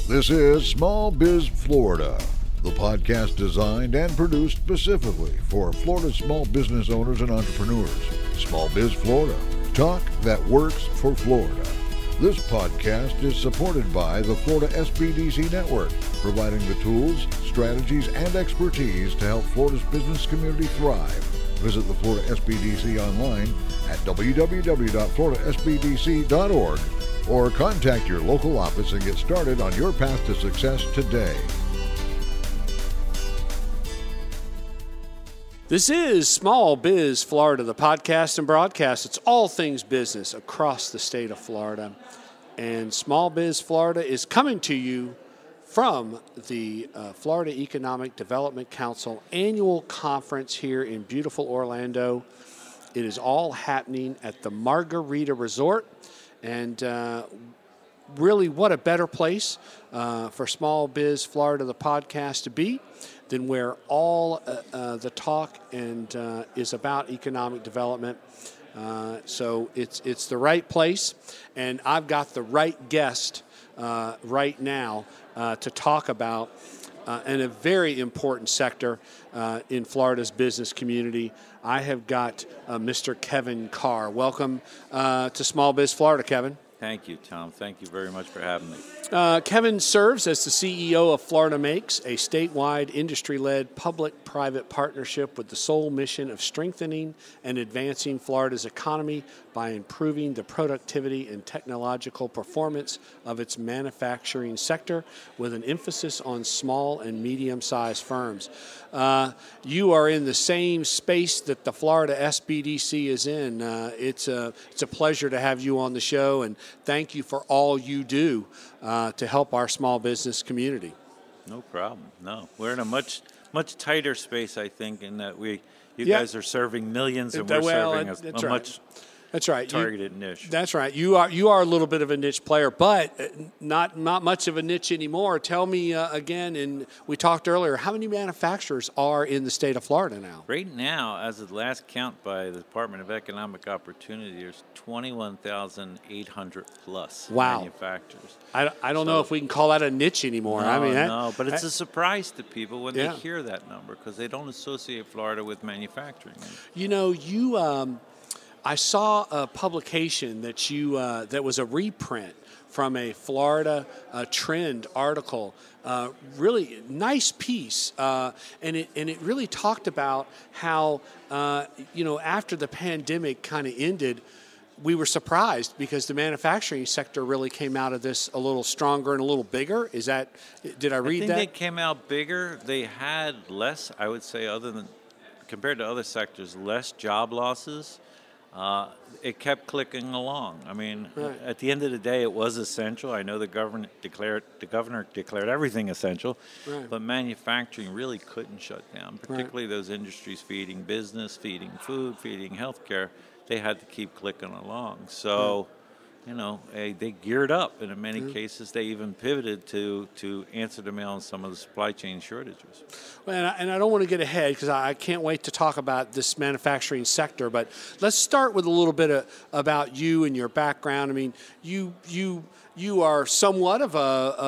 This is Small Biz Florida, the podcast designed and produced specifically for Florida small business owners and entrepreneurs. Small Biz Florida, talk that works for Florida. This podcast is supported by the Florida SBDC Network, providing the tools, strategies, and expertise to help Florida's business community thrive. Visit the Florida SBDC online at www.floridasbdc.org or contact your local office and get started on your path to success today. This is Small Biz Florida, the podcast and broadcast. It's all things business across the state of Florida. And Small Biz Florida is coming to you from the Florida Economic Development Council annual conference here in beautiful Orlando. It is all happening at the Margarita Resort. And really, what a better place for Small Biz Florida, the podcast, to be than where all the talk and is about economic development. So it's the right place, and I've got the right guest right now to talk about in a very important sector in Florida's business community. I have got Mr. Kevin Carr. Welcome to Small Biz Florida, Kevin. Thank you, Tom. Thank you very much for having me. Kevin serves as the CEO of Florida Makes, a statewide industry-led public-private partnership with the sole mission of strengthening and advancing Florida's economy by improving the productivity and technological performance of its manufacturing sector with an emphasis on small and medium-sized firms. You are in the same space that the Florida SBDC is in. It's a pleasure to have you on the show, and thank you for all you do to help our small business community. No problem. No, we're in a much tighter space, I think, in that you guys are serving millions, and we're serving a much targeted niche. That's right. You are a little bit of a niche player, but not much of a niche anymore. Tell me again, and we talked earlier, how many manufacturers are in the state of Florida now? Right now, as of the last count by the Department of Economic Opportunity, there's 21,800 plus manufacturers. I don't know if we can call that a niche anymore. No, but it's a surprise to people when they hear that number because they don't associate Florida with manufacturing. You know, I saw a publication that that was a reprint from a Florida Trend article. Really nice piece, and it really talked about how after the pandemic kind of ended, we were surprised because the manufacturing sector really came out of this a little stronger and a little bigger. Did I read that? I think they came out bigger. They had less, I would say, compared to other sectors, less job losses. It kept clicking along. I mean, At the end of the day, it was essential. I know the governor declared everything essential, but manufacturing really couldn't shut down, particularly those industries feeding business, feeding food, feeding healthcare. They had to keep clicking along. So, they geared up, and in many cases, they even pivoted to answer the mail on some of the supply chain shortages. Well, and I don't want to get ahead because I can't wait to talk about this manufacturing sector. But let's start with a little bit about you and your background. I mean, you are somewhat of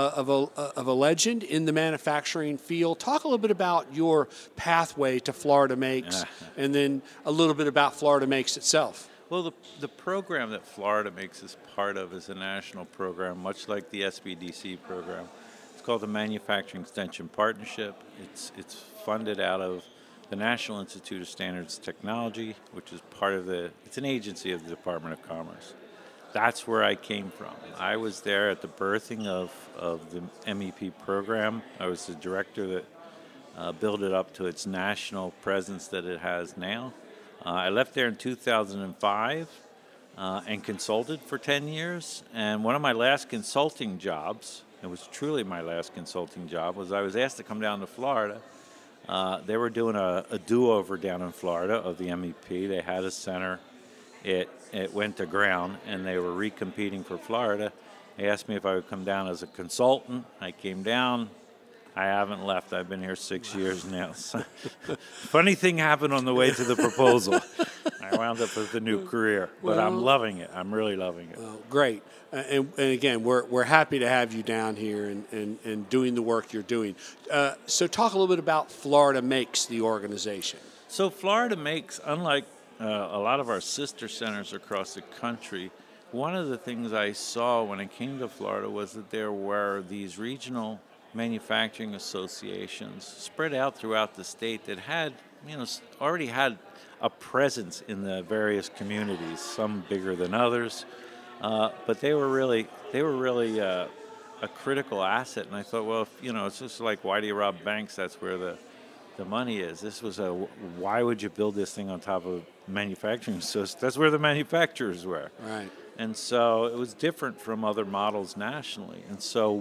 a legend in the manufacturing field. Talk a little bit about your pathway to Florida Makes, and then a little bit about Florida Makes itself. Well, the program that Florida Makes is part of is a national program, much like the SBDC program. It's called the Manufacturing Extension Partnership. It's funded out of the National Institute of Standards Technology, which is it's an agency of the Department of Commerce. That's where I came from. I was there at the birthing of the MEP program. I was the director that built it up to its national presence that it has now. I left there in 2005 and consulted for 10 years. And one of my last consulting jobs, it was truly my last consulting job, was I was asked to come down to Florida. They were doing a do-over down in Florida of the MEP. They had a center. It went to ground, and they were recompeting for Florida. They asked me if I would come down as a consultant. I came down. I haven't left. I've been here 6 years now. So, funny thing happened on the way to the proposal. I wound up with a new career, but I'm loving it. I'm really loving it. Well, great. And again, we're happy to have you down here and doing the work you're doing. So talk a little bit about Florida Makes, the organization. So Florida Makes, unlike a lot of our sister centers across the country, one of the things I saw when I came to Florida was that there were these regional manufacturing associations spread out throughout the state that had, already had a presence in the various communities, some bigger than others, but they were really a critical asset. And I thought, well, it's just like, why do you rob banks? That's where the money is. This was why would you build this thing on top of manufacturing? So that's where the manufacturers were. Right. And so it was different from other models nationally. And so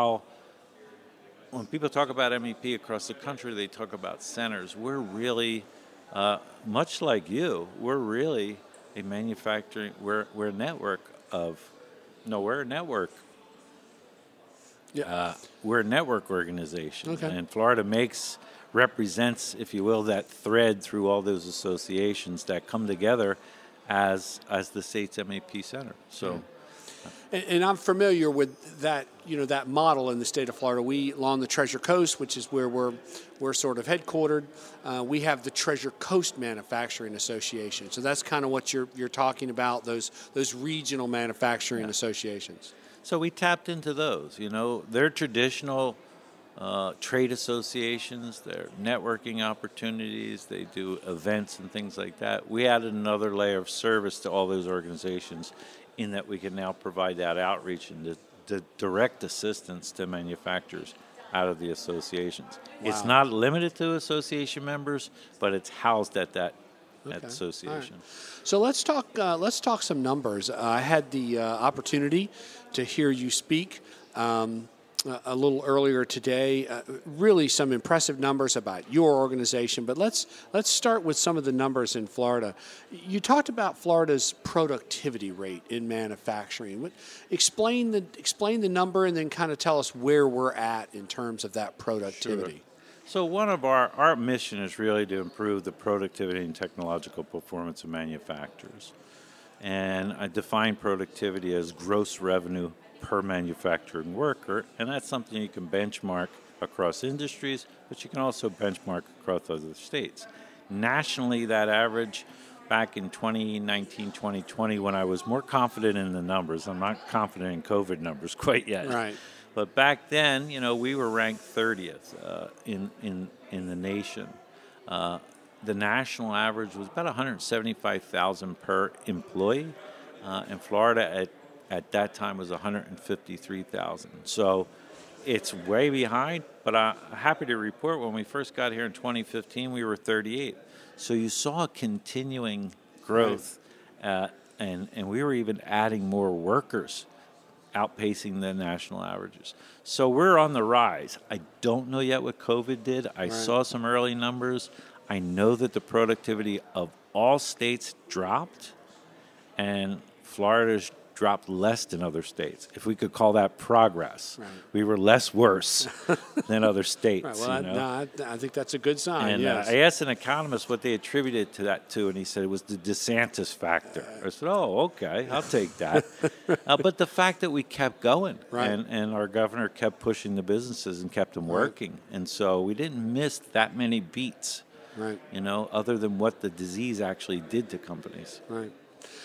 when people talk about MEP across the country, they talk about centers. We're really, much like you, we're really a manufacturing, we're a network we're a network. Yeah. We're a network organization. Okay. And Florida represents, if you will, that thread through all those associations that come together as the state's MEP center. So. And I'm familiar with that, that model in the state of Florida. We, along the Treasure Coast, which is where we're sort of headquartered, we have the Treasure Coast Manufacturing Association. So that's kind of what you're talking about, those regional manufacturing associations. So we tapped into those. They're traditional trade associations, they're networking opportunities, they do events and things like that. We added another layer of service to all those organizations in that we can now provide that outreach and the direct assistance to manufacturers out of the associations. Wow. It's not limited to association members, but it's housed at that association. Right. So let's talk some numbers. I had the opportunity to hear you speak a little earlier today. Really some impressive numbers about your organization, but let's start with some of the numbers in Florida. You talked about Florida's productivity rate in manufacturing. Explain the number and then kind of tell us where we're at in terms of that productivity. Sure. So one of our mission is really to improve the productivity and technological performance of manufacturers. And I define productivity as gross revenue per manufacturing worker, and that's something you can benchmark across industries, but you can also benchmark across other states. Nationally, that average back in 2019, 2020, when I was more confident in the numbers, I'm not confident in COVID numbers quite yet. Right. But back then, we were ranked 30th in the nation. The national average was about $175,000 per employee, and Florida at that time was $153,000. So it's way behind, but I'm happy to report when we first got here in 2015, we were 38. So you saw a continuing growth, and we were even adding more workers, outpacing the national averages. So we're on the rise. I don't know yet what COVID did. I saw some early numbers. I know that the productivity of all states dropped, and Florida's dropped less than other states. If we could call that progress, we were less worse than other states. Right. Well, I think that's a good sign. And yes. I asked an economist what they attributed to that to, and he said it was the DeSantis factor. I said, "Oh, okay, I'll take that." But the fact that we kept going, and our governor kept pushing the businesses and kept them working, and so we didn't miss that many beats. Right. Other than what the disease actually did to companies. Right.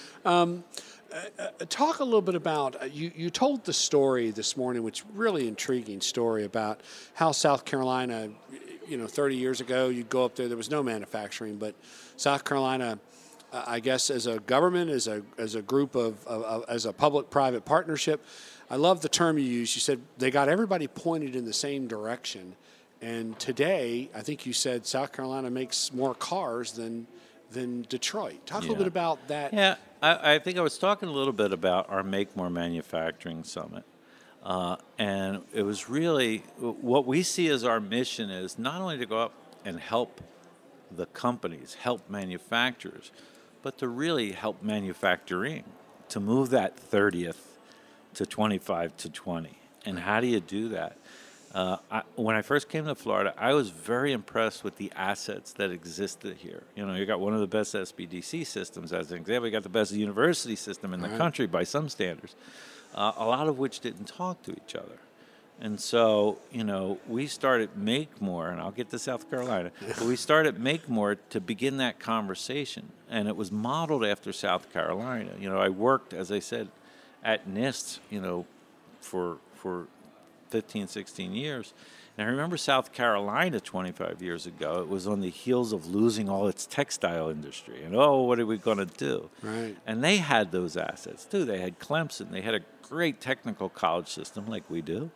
Talk a little bit about, you told the story this morning, which really intriguing story about how South Carolina, 30 years ago, you'd go up there was no manufacturing, but South Carolina, I guess as a government, as a group as a public-private partnership, I love the term you used. You said they got everybody pointed in the same direction. And today, I think you said South Carolina makes more cars than Detroit. Talk a little bit about that. Yeah, I think I was talking a little bit about our Make More Manufacturing Summit. And it was really, what we see as our mission is not only to go up and help the companies, help manufacturers, but to really help manufacturing, to move that 30th to 25 to 20. And how do you do that? When I first came to Florida, I was very impressed with the assets that existed here. You got one of the best SBDC systems, as an example. You got the best university system in the country by some standards, a lot of which didn't talk to each other. And so, we started Make More, and I'll get to South Carolina, but we started Make More to begin that conversation. And it was modeled after South Carolina. I worked, as I said, at NIST, for 15, 16 years. And I remember South Carolina 25 years ago, it was on the heels of losing all its textile industry. And, what are we going to do? Right. And they had those assets, too. They had Clemson. They had a great technical college system like we do.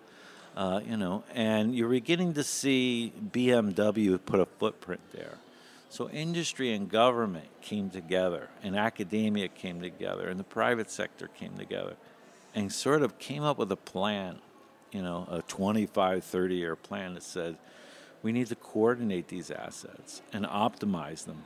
And you're beginning to see BMW put a footprint there. So industry and government came together, and academia came together, and the private sector came together, and sort of came up with a plan, a 25, 30-year plan that said, we need to coordinate these assets and optimize them.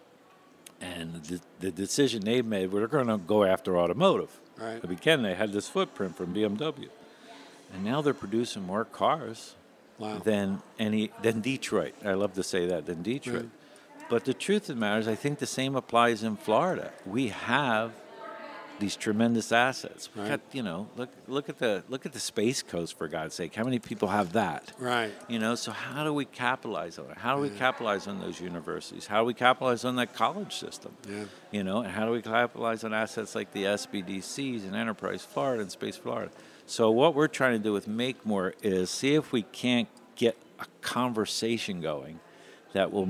And the decision they made, we're going to go after automotive. Right. But again, they had this footprint from BMW. And now they're producing more cars than Detroit. I love to say that, than Detroit. Right. But the truth of the matter is, I think the same applies in Florida. We have these tremendous assets. We got, look at the Space Coast, for God's sake. How many people have that? Right. So how do we capitalize on it? How do we capitalize on those universities? How do we capitalize on that college system? Yeah. And how do we capitalize on assets like the SBDCs and Enterprise Florida and Space Florida? So what we're trying to do with Make More is see if we can't get a conversation going that will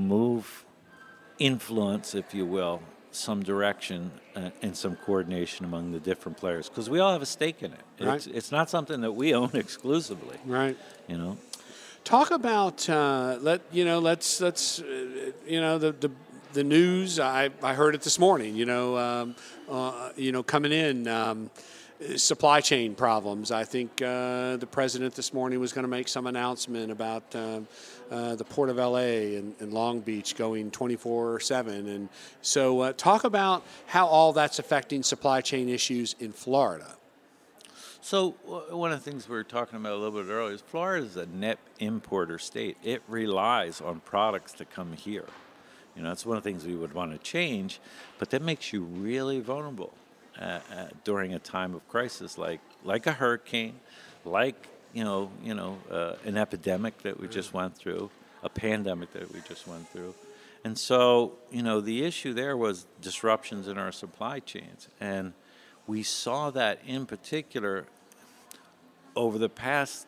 influence, if you will, some direction and some coordination among the different players, because we all have a stake in it. Right. It's not something that we own exclusively. Right. Talk about the news. I heard it this morning. Coming in. Supply chain problems. I think the president this morning was going to make some announcement about the Port of LA and Long Beach going 24/7. And so talk about how all that's affecting supply chain issues in Florida. So one of the things we were talking about a little bit earlier is Florida is a net importer state. It relies on products to come here. That's one of the things we would want to change, but that makes you really vulnerable. During a time of crisis, like a hurricane, an epidemic that we just went through, a pandemic that we just went through, and so the issue there was disruptions in our supply chains, and we saw that in particular over the past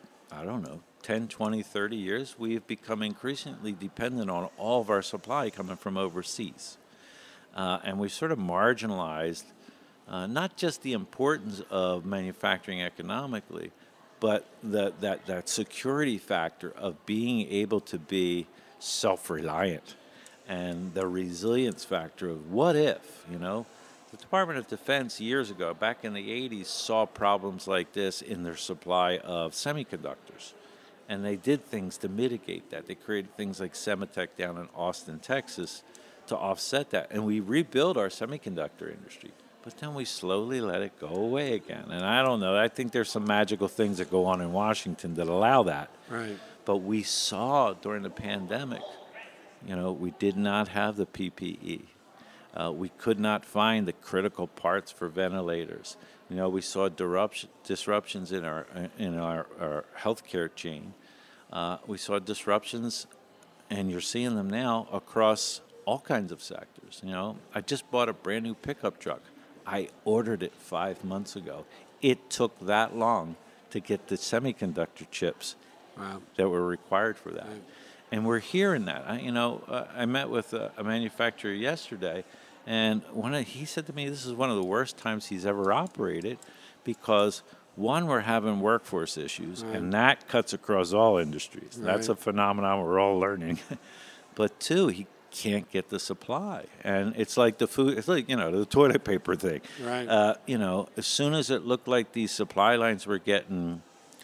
10, 20, 30 years. We have become increasingly dependent on all of our supply coming from overseas, and we sort of marginalized. Not just the importance of manufacturing economically, but that security factor of being able to be self-reliant and the resilience factor of what if, The Department of Defense years ago, back in the 80s, saw problems like this in their supply of semiconductors. And they did things to mitigate that. They created things like Semitech down in Austin, Texas, to offset that. And we rebuilt our semiconductor industry. But then we slowly let it go away again. And I don't know. I think there's some magical things that go on in Washington that allow that. Right. But we saw during the pandemic, we did not have the PPE. We could not find the critical parts for ventilators. We saw disruptions in our healthcare chain. We saw disruptions, and you're seeing them now across all kinds of sectors. I just bought a brand new pickup truck. I ordered it 5 months ago. It took that long to get the semiconductor chips that were required for that. Right. And we're hearing that. I met with a manufacturer yesterday, and he said to me, this is one of the worst times he's ever operated because, one, we're having workforce issues, and that cuts across all industries. Right. That's a phenomenon we're all learning. But two, he can't get the supply, and it's like the food. It's like the toilet paper thing. Right. As soon as it looked like these supply lines were getting,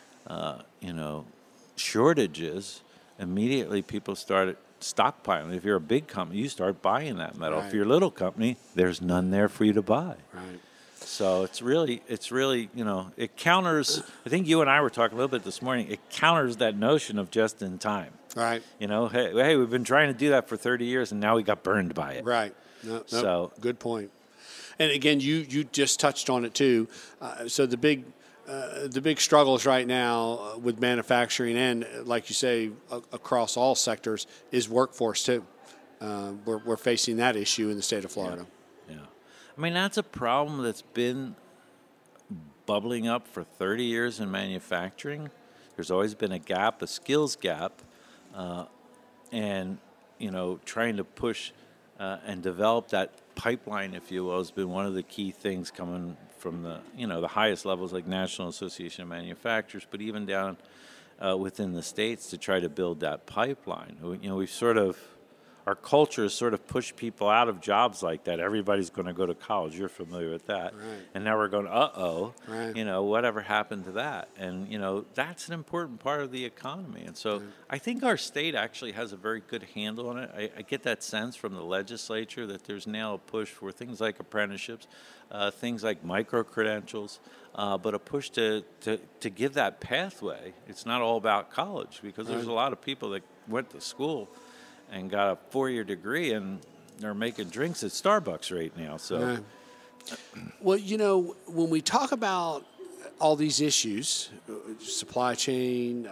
shortages, immediately people started stockpiling. If you're a big company, you start buying that metal. Right. If you're a little company, there's none there for you to buy. Right. So it's really, it counters. I think you and I were talking a little bit this morning. It counters that notion of just in time. Right. Hey, we've been trying to do that for 30 years, and now we got burned by it. Right. No, So good point. And again, you just touched on it too. So the big struggles right now with manufacturing and, like you say, across all sectors is workforce too. We're facing that issue in the state of Florida. Yeah. I mean, that's a problem that's been bubbling up for 30 years in manufacturing. There's always been a gap, a skills gap, and trying to push and develop that pipeline, if you will, has been one of the key things coming from the highest levels like National Association of Manufacturers, but even down within the states to try to build that pipeline. We've our culture has sort of pushed people out of jobs like that. Everybody's going to go to college. You're familiar with that. Right. And now we're going, right. Whatever happened to that? And, that's an important part of the economy. And so I think our state actually has a very good handle on it. I get that sense from the legislature that there's now a push for things like apprenticeships, things like micro-credentials, but a push to give that pathway. It's not all about college because there's a lot of people that went to school and got a 4-year degree, and they're making drinks at Starbucks right now. So, yeah. Well, when we talk about all these issues, supply chain,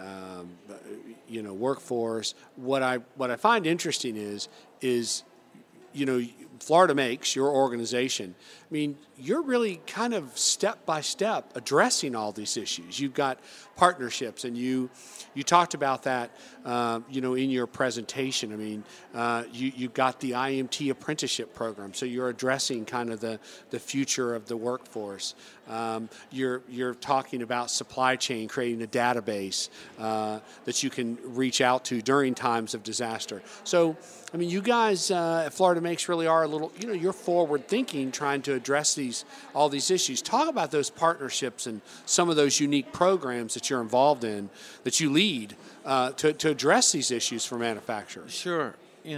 workforce, what I find interesting is Florida Makes, your organization. I mean, you're really kind of step by step addressing all these issues. You've got partnerships, and you talked about that, in your presentation. I mean, you've got the IMT apprenticeship program, so you're addressing kind of the future of the workforce. You're talking about supply chain, creating a database that you can reach out to during times of disaster. So, I mean, you guys at Florida Makes really are a little, you're forward thinking, trying to address all these issues. Talk about those partnerships and some of those unique programs that you're involved in, that you lead to address these issues for manufacturers. Sure.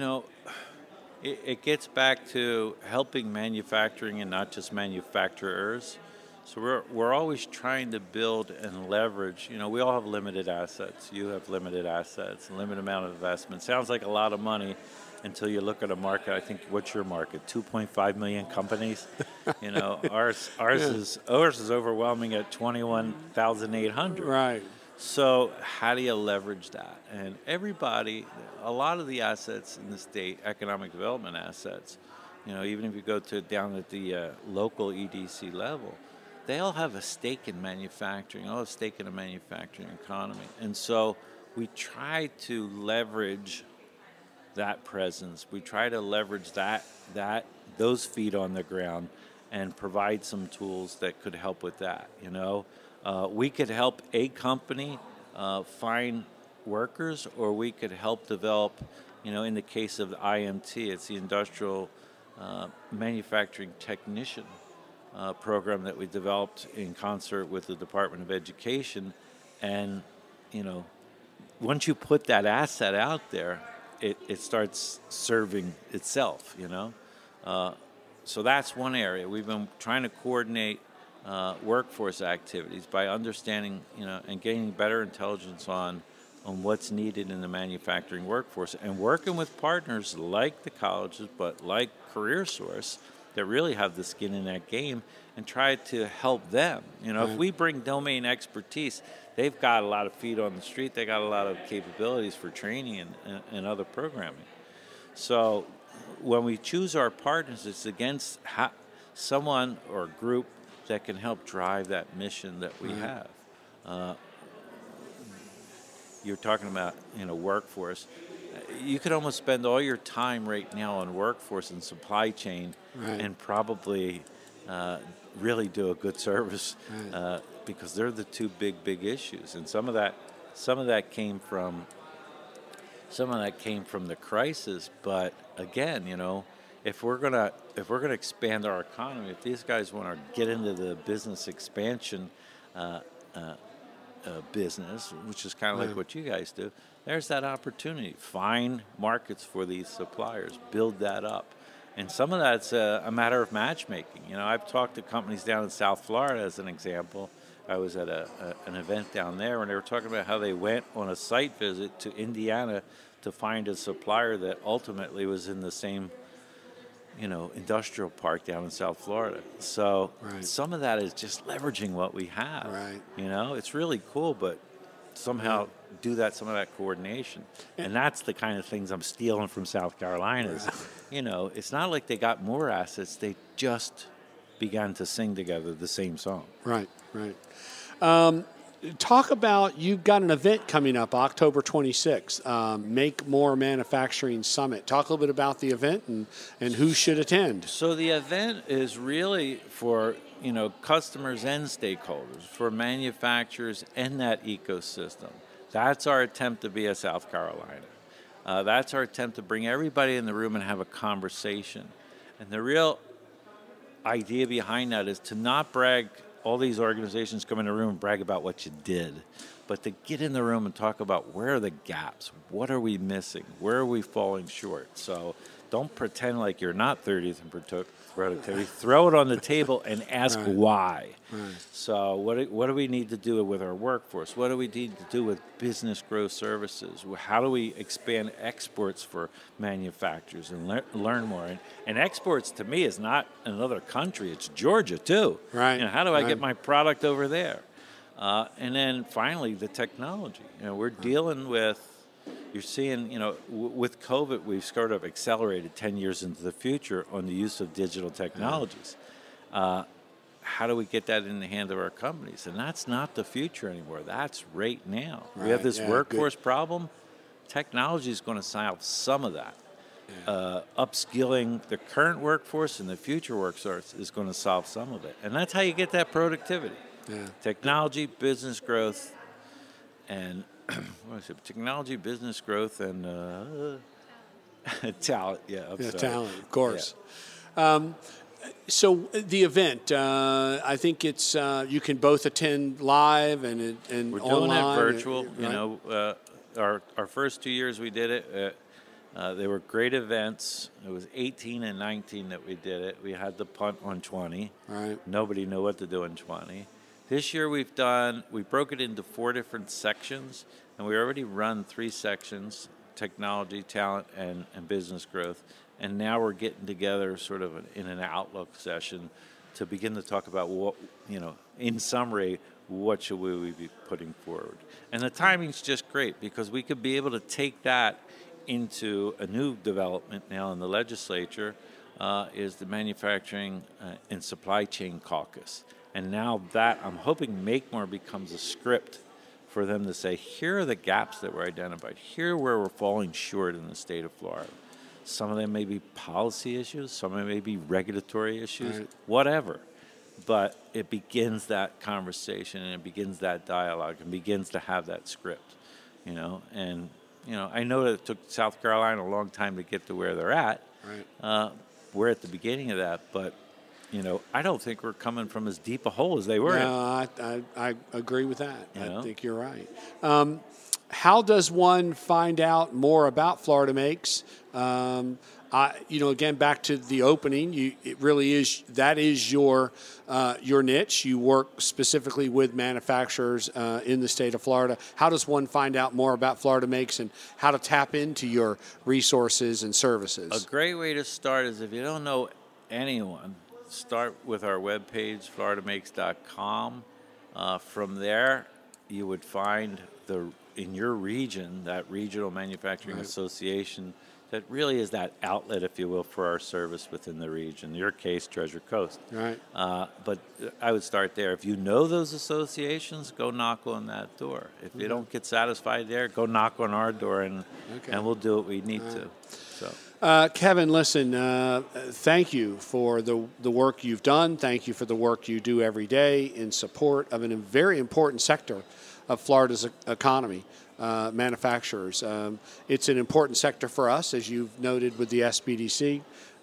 It gets back to helping manufacturing and not just manufacturers. So we're always trying to build and leverage. We all have limited assets. You have limited assets, a limited amount of investment. Sounds like a lot of money until you look at a market. I think, what's your market? 2.5 million companies. Ours is overwhelming at 21,800. Right. So how do you leverage that? And a lot of the assets in the state, economic development assets, even if you go down at the local EDC level, they all have a stake in manufacturing, all have a stake in the manufacturing economy. And so we try to leverage that presence. We try to leverage those feet on the ground and provide some tools that could help with that. We could help a company find workers, or we could help develop, in the case of the IMT, it's the Industrial Manufacturing Technician program that we developed in concert with the Department of Education. And, once you put that asset out there, it starts serving itself, So that's one area. We've been trying to coordinate workforce activities by understanding, and gaining better intelligence on what's needed in the manufacturing workforce, and working with partners like the colleges, but like CareerSource, that really have the skin in that game, and try to help them. If we bring domain expertise, they've got a lot of feet on the street. They got a lot of capabilities for training and other programming. So when we choose our partners, it's against someone or a group that can help drive that mission that we have. You're talking about workforce. You could almost spend all your time right now on workforce and supply chain, and probably really do a good service, because they're the two big issues. And some of that came from the crisis. But again, if we're gonna expand our economy, if these guys want to get into the business expansion business, which is kind of like what you guys do, there's that opportunity. Find markets for these suppliers, build that up, And some of that's a matter of matchmaking. You know, I've talked to companies down in South Florida, as an example. I was at an event down there, and they were talking about how they went on a site visit to Indiana to find a supplier that ultimately was in the same, you know, industrial park down in South Florida. So some of that is just leveraging what we have. Right. You know, it's really cool, but somehow do that, some of that coordination. And that's the kind of things I'm stealing from South Carolina. You know, it's not like they got more assets. They just began to sing together the same song. Right. Talk about, you've got an event coming up October 26th, Make More Manufacturing Summit. Talk a little bit about the event and who should attend. So the event is really for, you know, customers and stakeholders, for manufacturers and that ecosystem. That's our attempt to be a South Carolina. That's our attempt to bring everybody in the room and have a conversation. And the real idea behind that is to not brag. All these organizations come in the room and brag about what you did, but to get in the room and talk about where are the gaps, what are we missing, where are we falling short. So don't pretend like you're not 30th in productivity. Throw it on the table and ask why. So what do we need to do with our workforce? What do we need to do with business growth services? How do we expand exports for manufacturers and learn more? And exports to me is not another country. It's Georgia too. Right. You know, how do I get my product over there? And then finally, the technology. You know, we're dealing with. You're seeing, you know, with COVID, we've sort of accelerated 10 years into the future on the use of digital technologies. How do we get that in the hands of our companies? And that's not the future anymore. That's right now. We have this workforce problem. Technology is going to solve some of that. Upskilling the current workforce and the future workforce is going to solve some of it. And that's how you get that productivity. Technology, business growth, and what is it? Technology, business growth, and talent. Talent, of course. So the event, I think it's you can both attend live and we're online. Doing it virtual. You know, our first 2 years we did it. They were great events. It was 18 and 19 that we did it. We had the punt on 20. Right. Nobody knew what to do in 20. This year we broke it into 4 different sections, and we already run 3 sections, technology, talent, and business growth. And now we're getting together sort of in an outlook session to begin to talk about what, you know, in summary, what should we be putting forward. And the timing's just great because we could be able to take that into a new development now in the legislature, is the Manufacturing and Supply Chain Caucus. And now that, I'm hoping Make More becomes a script for them to say, here are the gaps that were identified. Here where we're falling short in the state of Florida. Some of them may be policy issues. Some of them may be regulatory issues, whatever. But it begins that conversation and it begins that dialogue and begins to have that script, you know. And, you know, I know that it took South Carolina a long time to get to where they're at. We're at the beginning of that, but you know, I don't think we're coming from as deep a hole as they were. No, I agree with that. I think you're right. How does one find out more about Florida Makes? You know, again, back to the opening, it really is, that is your niche. You work specifically with manufacturers in the state of Florida. How does one find out more about Florida Makes and how to tap into your resources and services? A great way to start is if you don't know anyone, start with our webpage, floridamakes.com. From there, you would find in your region, that regional manufacturing association that really is that outlet, if you will, for our service within the region. In your case, Treasure Coast. Right. But I would start there. If you know those associations, go knock on that door. If you don't get satisfied there, go knock on our door, and we'll do what we need to. So. Kevin, listen, thank you for the work you've done. Thank you for the work you do every day in support of a very important sector of Florida's economy, manufacturers. It's an important sector for us, as you've noted with the SBDC.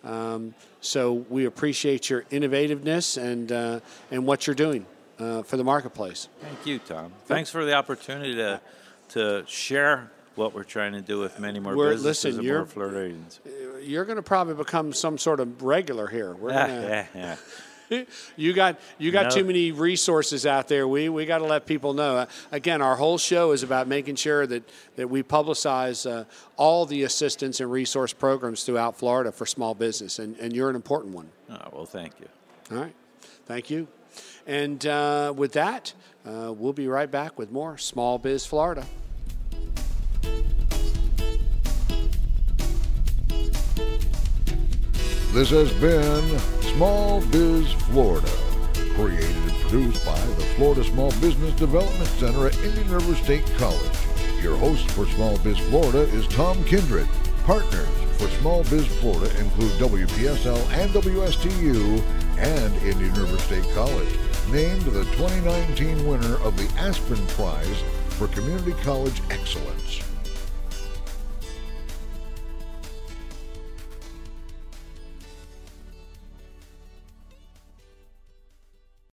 So we appreciate your innovativeness and what you're doing for the marketplace. Thank you, Tom. Thanks for the opportunity to share what we're trying to do with many more businesses and more Floridians. you're going to probably become some sort of regular here. We're gonna, yeah. You got too many resources out there. We got to let people know. Again, our whole show is about making sure that we publicize all the assistance and resource programs throughout Florida for small business, and you're an important one. Oh, well, thank you. All right. Thank you. And with that, we'll be right back with more Small Biz Florida. This has been Small Biz Florida, created and produced by the Florida Small Business Development Center at Indian River State College. Your host for Small Biz Florida is Tom Kindred. Partners for Small Biz Florida include WPSL and WSTU and Indian River State College, named the 2019 winner of the Aspen Prize for Community College Excellence.